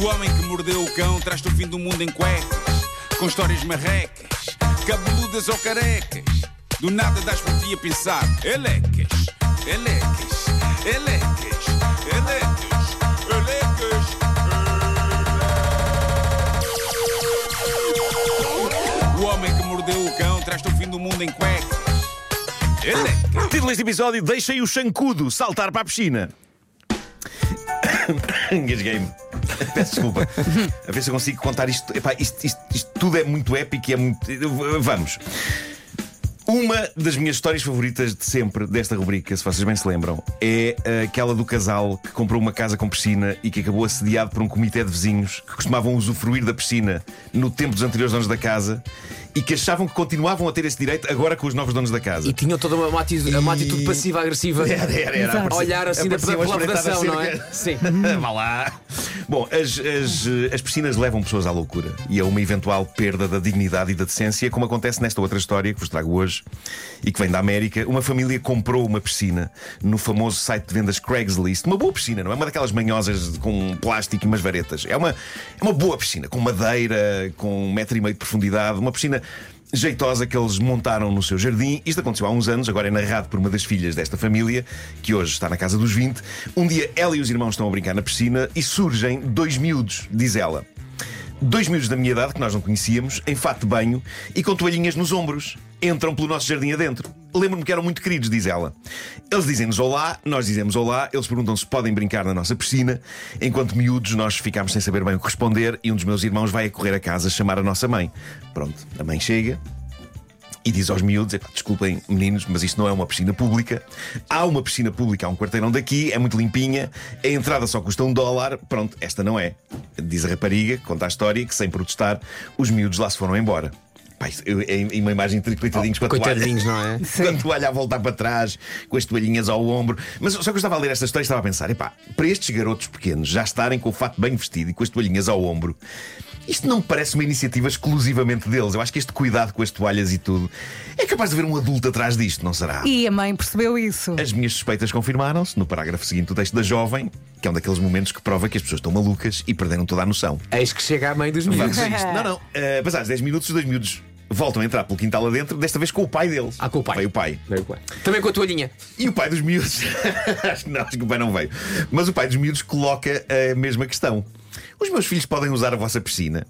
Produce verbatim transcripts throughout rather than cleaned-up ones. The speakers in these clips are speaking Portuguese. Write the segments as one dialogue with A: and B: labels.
A: O homem que mordeu o cão traz-te o fim do mundo em cuecas, com histórias marrecas, cabeludas ou carecas. Do nada das por ti a pensar: elecas, elecas, elecas, elecas, elecas. O homem que mordeu o cão traz-te o fim do mundo em cuecas. Elecas.
B: Título deste episódio: Deixem o chancudo saltar para a piscina. Engasguei-me. Peço desculpa. A ver se eu consigo contar isto. Epá, isto, isto, isto tudo é muito épico e é muito. Vamos. Uma das minhas histórias favoritas de sempre desta rubrica, se vocês bem se lembram, é aquela do casal que comprou uma casa com piscina e que acabou assediado por um comitê de vizinhos que costumavam usufruir da piscina no tempo dos anteriores donos da casa e que achavam que continuavam a ter esse direito agora com os novos donos da casa.
C: E tinham toda uma atitude, uma atitude passiva-agressiva.
B: Era, era, era.
C: A olhar assim da pela vedação, não é?
B: Sim. Vá lá. Bom, as, as, as piscinas levam pessoas à loucura e a uma eventual perda da dignidade e da decência, como acontece nesta outra história que vos trago hoje e que vem da América. Uma família comprou uma piscina no famoso site de vendas Craigslist. Uma boa piscina, não é uma daquelas manhosas com plástico e umas varetas. É uma, é uma boa piscina, com madeira, com um metro e meio de profundidade. Uma piscina jeitosa que eles montaram no seu jardim. Isto aconteceu há uns anos, agora é narrado por uma das filhas desta família, que hoje está na casa dos vinte. Um dia ela e os irmãos estão a brincar na piscina e surgem dois miúdos, diz ela. Dois miúdos da minha idade, que nós não conhecíamos, em fato de banho e com toalhinhas nos ombros. Entram pelo nosso jardim adentro. Lembro-me que eram muito queridos, diz ela. Eles dizem-nos olá, nós dizemos olá. Eles perguntam se podem brincar na nossa piscina. Enquanto miúdos, nós ficámos sem saber bem o que responder. E um dos meus irmãos vai a correr a casa chamar a nossa mãe. Pronto, a mãe chega e diz aos miúdos: desculpem meninos, mas isto não é uma piscina pública. Há uma piscina pública há um quarteirão daqui, é muito limpinha, a entrada só custa um dólar. Pronto, esta não é. Diz a rapariga, conta a história, que sem protestar os miúdos lá se foram embora. Pai, é uma imagem de coitadinhos,
C: oh, coitadinhos,
B: não é? Com a toalha a voltar para trás, com as toalhinhas ao ombro. Mas só que eu estava a ler esta história e estava a pensar: epá, para estes garotos pequenos já estarem com o fato bem vestido e com as toalhinhas ao ombro, isto não me parece uma iniciativa exclusivamente deles. Eu acho que este cuidado com as toalhas e tudo é capaz de haver um adulto atrás disto, não será?
D: E a mãe percebeu isso. As
B: minhas suspeitas confirmaram-se no parágrafo seguinte do texto da jovem, que é um daqueles momentos que prova que as pessoas estão malucas e perderam toda a noção.
C: Eis que chega a mãe dos miúdos.
B: Não, não. Uh, passados dez minutos, os dois miúdos voltam a entrar pelo quintal adentro, desta vez com o pai deles.
C: Ah, com o pai.
B: Veio o pai.
C: Veio o pai. Também com a toalhinha.
B: E o pai dos miúdos. Acho que não, acho que o pai não veio. Mas o pai dos miúdos coloca a mesma questão: os meus filhos podem usar a vossa piscina?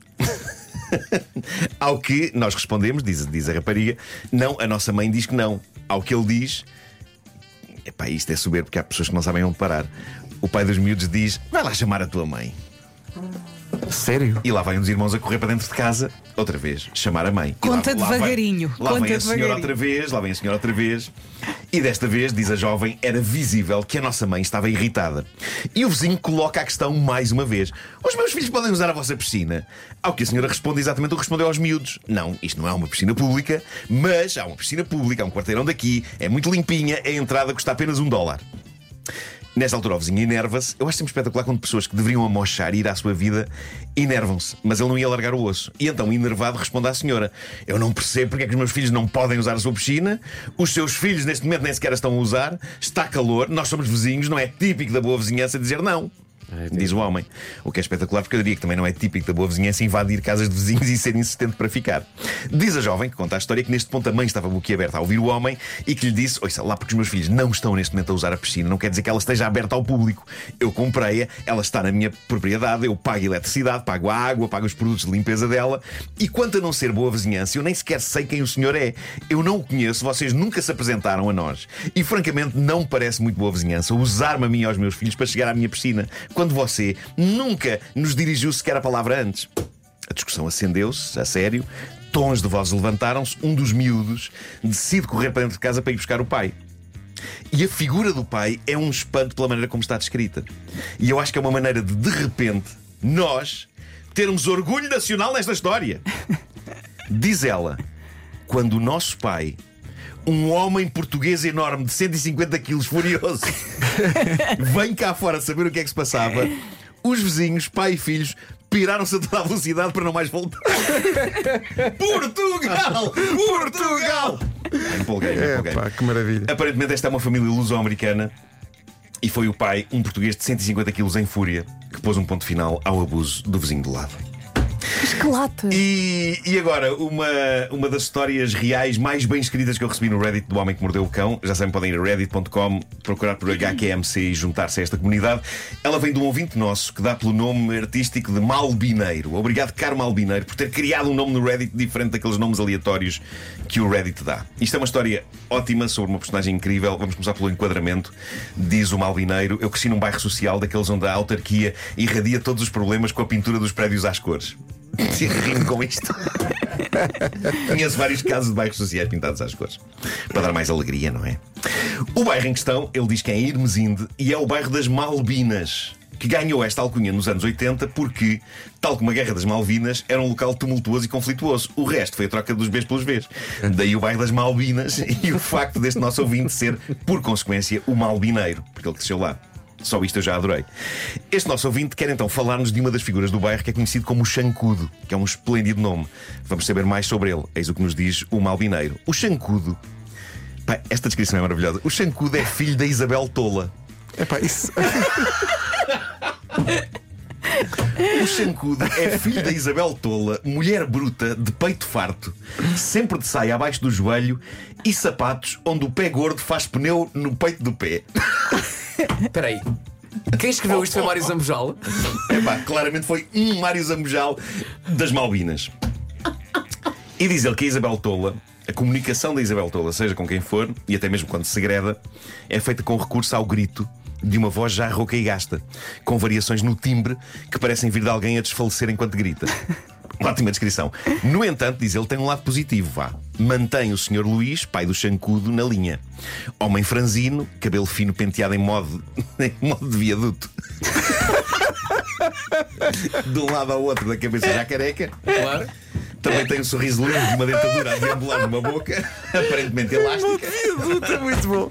B: Ao que nós respondemos, diz, diz a rapariga: não, a nossa mãe diz que não. Ao que ele diz: epá, isto é soberbo porque há pessoas que não sabem onde parar. O pai dos miúdos diz: vai lá chamar a tua mãe.
C: Sério?
B: E lá vai um dos irmãos a correr para dentro de casa, outra vez, chamar a mãe.
D: Conta
B: lá,
D: devagarinho.
B: Lá,
D: Conta
B: lá vem a senhora
D: devagarinho.
B: outra vez, lá vem a senhora outra vez. E desta vez, diz a jovem, era visível que a nossa mãe estava irritada. E o vizinho coloca a questão mais uma vez: os meus filhos podem usar a vossa piscina? Ao que a senhora responde exatamente o que respondeu aos miúdos: não, isto não é uma piscina pública, mas há uma piscina pública, há um quarteirão daqui, é muito limpinha, a entrada custa apenas um dólar. Nesta altura o vizinho enerva-se. Eu acho sempre espetacular quando pessoas que deveriam amochar e ir à sua vida enervam-se. Mas ele não ia largar o osso. E então, enervado, responde à senhora: eu não percebo porque é que os meus filhos não podem usar a sua piscina. Os seus filhos neste momento nem sequer a estão a usar. Está calor, nós somos vizinhos. Não é típico da boa vizinhança dizer não. Diz o homem. O que é espetacular, porque eu diria que também não é típico da boa vizinhança invadir casas de vizinhos e ser insistente para ficar. Diz a jovem, que conta a história, que neste ponto a mãe estava boquiaberta a ouvir o homem e que lhe disse: ouça, lá porque os meus filhos não estão neste momento a usar a piscina, não quer dizer que ela esteja aberta ao público. Eu comprei-a, ela está na minha propriedade, eu pago a eletricidade, pago a água, pago os produtos de limpeza dela. E quanto a não ser boa vizinhança, eu nem sequer sei quem o senhor é. Eu não o conheço, vocês nunca se apresentaram a nós. E francamente não me parece muito boa vizinhança usar-me a mim e aos meus filhos para chegar à minha piscina, quando você nunca nos dirigiu sequer a palavra antes. A discussão acendeu-se, a sério. Tons de voz levantaram-se. Um dos miúdos decide correr para dentro de casa para ir buscar o pai. E a figura do pai é um espanto pela maneira como está descrita. E eu acho que é uma maneira de, de repente, nós termos orgulho nacional nesta história. Diz ela: quando o nosso pai, um homem português enorme de cento e cinquenta quilos, furioso, vem cá fora saber o que é que se passava, os vizinhos, pai e filhos, piraram-se a toda a velocidade para não mais voltar. Portugal! Portugal! Empolguei, empolguei.
E: É, pá, que maravilha.
B: Aparentemente esta é uma família luso-americana E foi o pai, um português de cento e cinquenta quilos em fúria, que pôs um ponto final ao abuso do vizinho do lado.
D: Esquelate.
B: E, e agora, uma, uma das histórias reais mais bem escritas que eu recebi no Reddit do Homem que Mordeu o Cão. Já sabem, podem ir a reddit ponto com, procurar por H Q M C e juntar-se a esta comunidade. Ela vem de um ouvinte nosso que dá pelo nome artístico de Malbineiro. Obrigado, caro Malbineiro, por ter criado um nome no Reddit diferente daqueles nomes aleatórios que o Reddit dá. Isto é uma história ótima sobre uma personagem incrível. Vamos começar pelo enquadramento. Diz o Malbineiro: eu cresci num bairro social daqueles onde a autarquia irradia todos os problemas com a pintura dos prédios às cores. Rindo com isto. Conheço vários casos de bairros sociais pintados às cores, para dar mais alegria, não é? O bairro em questão, ele diz que é em Irmesinde, e é o bairro das Malbinas, que ganhou esta alcunha nos anos oitenta porque, tal como a Guerra das Malvinas, era um local tumultuoso e conflituoso. O resto foi a troca dos Bs pelos Bs. Daí o bairro das Malbinas e o facto deste nosso ouvinte ser, por consequência, o Malbineiro, porque ele cresceu lá. Só isto eu já adorei. Este nosso ouvinte quer então falar-nos de uma das figuras do bairro que é conhecido como o Xancudo, que é um esplêndido nome. Vamos saber mais sobre ele. Eis o que nos diz o Malbineiro. O Xancudo. Pá, esta descrição é maravilhosa. O Xancudo é filho da Isabel Tola.
E: Epá, isso...
B: O Xancudo é filho da Isabel Tola, mulher bruta, de peito farto, sempre de saia abaixo do joelho e sapatos onde o pé gordo faz pneu no peito do pé.
C: Espera aí. Quem escreveu isto foi Mário Zambojal?
B: Epá, claramente foi um Mário Zambojal das Malvinas. E diz ele que a Isabel Tola, a comunicação da Isabel Tola, seja com quem for, e até mesmo quando segreda, é feita com recurso ao grito de uma voz já rouca e gasta, com variações no timbre que parecem vir de alguém a desfalecer enquanto grita. Ótima descrição. No entanto, diz ele, tem um lado positivo, vá. Mantém o senhor Luís, pai do Xancudo, na linha. Homem franzino, cabelo fino penteado em modo, em modo de viaduto. De um lado ao outro da cabeça já careca.
C: Claro.
B: Também tem um sorriso lindo de uma dentadura a deambular numa boca, aparentemente elástica.
E: Viaduto é muito bom.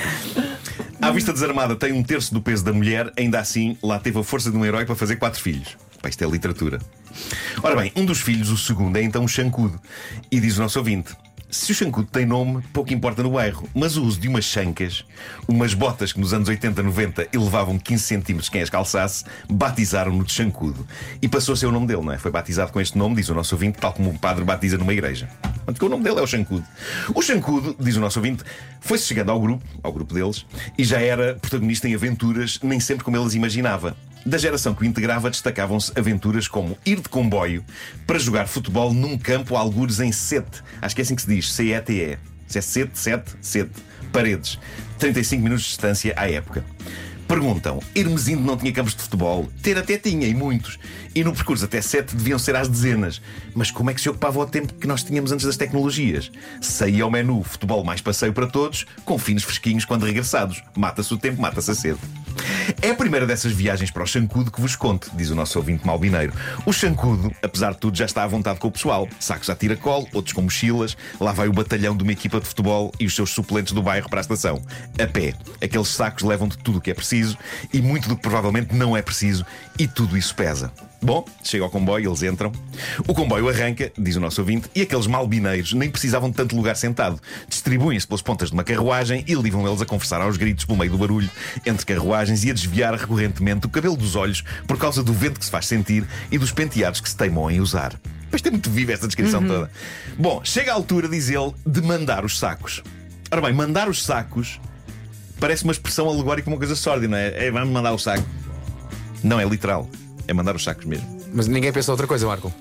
B: À vista desarmada, tem um terço do peso da mulher. Ainda assim, lá teve a força de um herói para fazer quatro filhos. Pá, isto é literatura. Ora bem, um dos filhos, o segundo, é então o Xancudo. E diz o nosso ouvinte: se o Xancudo tem nome, pouco importa no bairro, mas o uso de umas chancas, umas botas que nos anos oitenta, noventa elevavam quinze centímetros quem as calçasse, batizaram-no de Xancudo. E passou a ser o nome dele, não é? Foi batizado com este nome, diz o nosso ouvinte, tal como um padre batiza numa igreja. Porque o nome dele é o Xancudo. O Xancudo, diz o nosso ouvinte, foi-se chegando ao grupo, ao grupo deles, e já era protagonista em aventuras nem sempre como ele as imaginava. Da geração que o integrava destacavam-se aventuras como ir de comboio para jogar futebol num campo a algures em Sete. Acho que é assim que se diz, C E T E. Se é Sete, Sete, Sete. Paredes. trinta e cinco minutos de distância à época. Perguntam, Irmesinde não tinha campos de futebol? Ter até tinha, e muitos. E no percurso até Sete deviam ser às dezenas. Mas como é que se ocupava o tempo que nós tínhamos antes das tecnologias? Saía ao menu futebol mais passeio para todos, com finos fresquinhos quando regressados. Mata-se o tempo, mata-se a sede. É a primeira dessas viagens para o Xancudo que vos conto, diz o nosso ouvinte Malbineiro. O Xancudo, apesar de tudo, já está à vontade com o pessoal. Sacos a tiracolo, outros com mochilas. Lá vai o batalhão de uma equipa de futebol e os seus suplentes do bairro para a estação. A pé. Aqueles sacos levam de tudo o que é preciso e muito do que provavelmente não é preciso. E tudo isso pesa. Bom, chega ao comboio, eles entram. O comboio arranca, diz o nosso ouvinte, e aqueles malbineiros nem precisavam de tanto lugar sentado. Distribuem-se pelas pontas de uma carruagem e levam eles a conversar aos gritos pelo meio do barulho entre carruagens e a desviar recorrentemente o cabelo dos olhos por causa do vento que se faz sentir e dos penteados que se teimam em usar. Mas tem muito viva esta descrição uhum. toda. Bom, chega a altura, diz ele, de mandar os sacos. Ora bem, mandar os sacos parece uma expressão alegórica, uma coisa sórdida, não é? É, vamos mandar o saco. Não, é literal. É mandar os sacos mesmo.
C: Mas ninguém pensa outra coisa, Marco.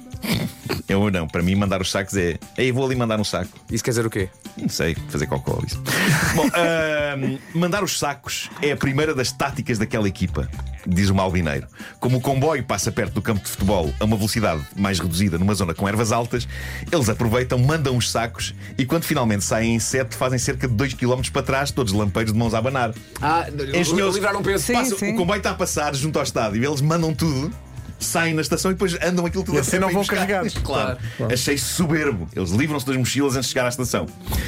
B: Eu não, para mim mandar os sacos é ei, vou ali mandar um saco.
C: Isso quer dizer o quê?
B: Não sei, fazer cocó isso. Bom, uh, mandar os sacos é a primeira das táticas daquela equipa, diz o Malbineiro. Como o comboio passa perto do campo de futebol a uma velocidade mais reduzida numa zona com ervas altas, eles aproveitam, mandam os sacos e quando finalmente saem em Sete fazem cerca de dois quilómetros para trás, todos lampeiros de mãos a abanar.
C: Ah,
B: engenheiros
C: livraram um peso.
D: Sim,
B: passa,
D: sim.
B: O comboio está a passar junto ao estádio, eles mandam tudo, saem na estação e depois andam aquilo tudo
E: e
B: a
E: assim não vão
B: buscar.
E: carregados.
B: Claro.
E: Claro.
B: Achei soberbo. Eles livram-se das mochilas antes de chegar à estação.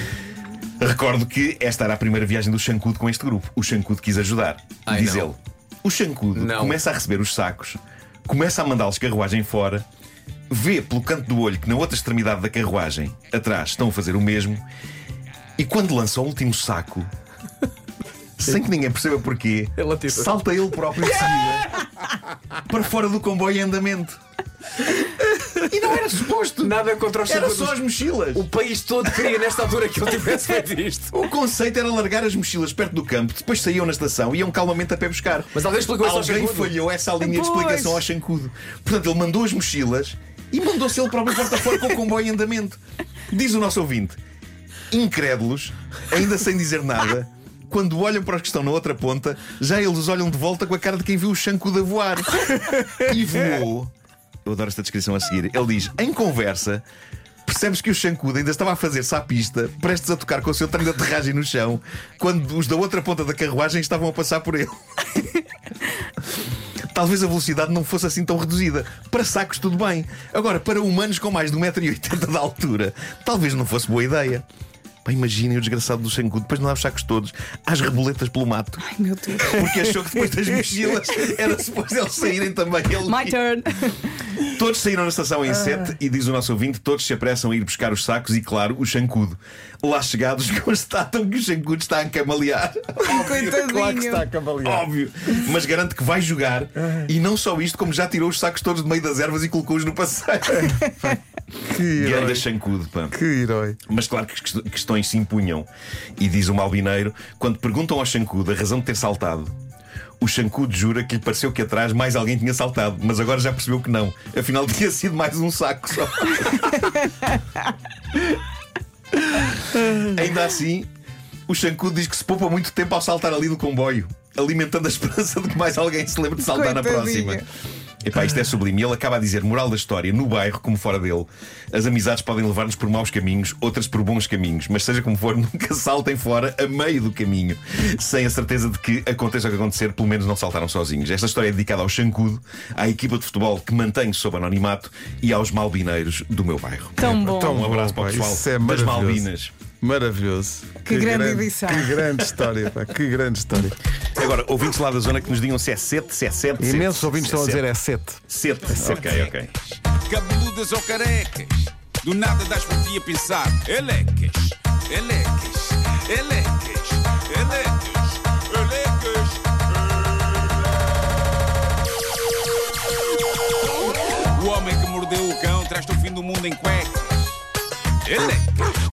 B: Recordo que esta era a primeira viagem do Xancudo com este grupo. O Xancudo quis ajudar.
C: Ai,
B: diz
C: não.
B: ele. O Xancudo
C: Não.
B: começa a receber os sacos, começa a mandá-los carruagem fora, vê pelo canto do olho que na outra extremidade da carruagem atrás estão a fazer o mesmo, e quando lança o último saco, sem que ninguém perceba porquê,
C: Ele atira.
B: salta ele próprio de seguida para fora do comboio em andamento. E não era suposto.
C: Nada contra os
B: Era
C: chancudos.
B: só as mochilas.
C: O país todo queria nesta altura que ele tivesse feito isto.
B: O conceito era largar as mochilas perto do campo, depois saíam na estação e iam calmamente a pé buscar.
C: Mas alguém explicou isso ao
B: Alguém
C: chancudo?
B: falhou essa linha de
D: Pois.
B: explicação ao chancudo. Portanto, ele mandou as mochilas e mandou-se ele próprio porta fora com o comboio em andamento. Diz o nosso ouvinte, incrédulos, ainda sem dizer nada, quando olham para os que estão na outra ponta, já eles os olham de volta com a cara de quem viu o chancudo a voar. E voou. Eu adoro esta descrição a seguir. Ele diz, em conversa, percebes que o chancudo ainda estava a fazer-se à pista, prestes a tocar com o seu trem de aterragem no chão, quando os da outra ponta da carruagem estavam a passar por ele. Talvez a velocidade não fosse assim tão reduzida. Para sacos, tudo bem. Agora, para humanos com mais de um metro e oitenta de altura, talvez não fosse boa ideia. Pá, imaginem o desgraçado do chancudo, depois de lá os sacos todos, às reboletas pelo mato.
D: Ai, meu Deus.
B: Porque achou que depois das mochilas era suposto eles saírem também. Ele...
D: My turn.
B: Todos saíram na estação em sete e, diz o nosso ouvinte, todos se apressam a ir buscar os sacos e, claro, o chancudo. Lá chegados, constatam que o chancudo está a camalear.
D: Coitadinho.
E: Claro que está a cavalear.
B: Óbvio, mas garante que vai jogar. E não só isto, como já tirou os sacos todos de meio das ervas e colocou-os no passeio.
E: Que
B: Ganda
E: herói.
B: chancudo, pá.
E: Que herói.
B: Mas claro que quest- questões se impunham. E diz o malbineiro, quando perguntam ao chancudo a razão de ter saltado, o chancudo jura que lhe pareceu que atrás mais alguém tinha saltado, mas agora já percebeu que não. Afinal tinha sido mais um saco só. Ainda assim, o chancudo diz que se poupa muito tempo ao saltar ali do comboio, alimentando a esperança de que mais alguém se lembre de saltar na
D: Coitadinho.
B: próxima. Epá, isto é sublime. Ele acaba a dizer, moral da história, no bairro como fora dele, as amizades podem levar-nos por maus caminhos, outras por bons caminhos, mas seja como for, nunca saltem fora a meio do caminho, sem a certeza de que aconteça o que acontecer, pelo menos não saltaram sozinhos. Esta história é dedicada ao chancudo, à equipa de futebol que mantenho sob anonimato e aos malbineiros do meu bairro.
D: Tão bom.
B: Um abraço para o
E: Pá,
B: pessoal
E: isso é
B: das
E: maravilhoso.
B: Malvinas.
E: Maravilhoso.
D: Que grande edição.
E: Que grande história, pá. Que grande história.
B: Agora, ouvintes lá da zona que nos digam se é sete, se é sete. se é-
E: Imensos ouvintes
B: se é
E: estão a dizer é
B: sete.
E: sete.
B: Sete. Ok, ok.
A: Cabeludas ou carecas, do nada das por ti a pensar. Elecas, elecas, elecas, elecas, elecas. O homem que mordeu o cão traz-te o fim do mundo em cuecas. Elecas.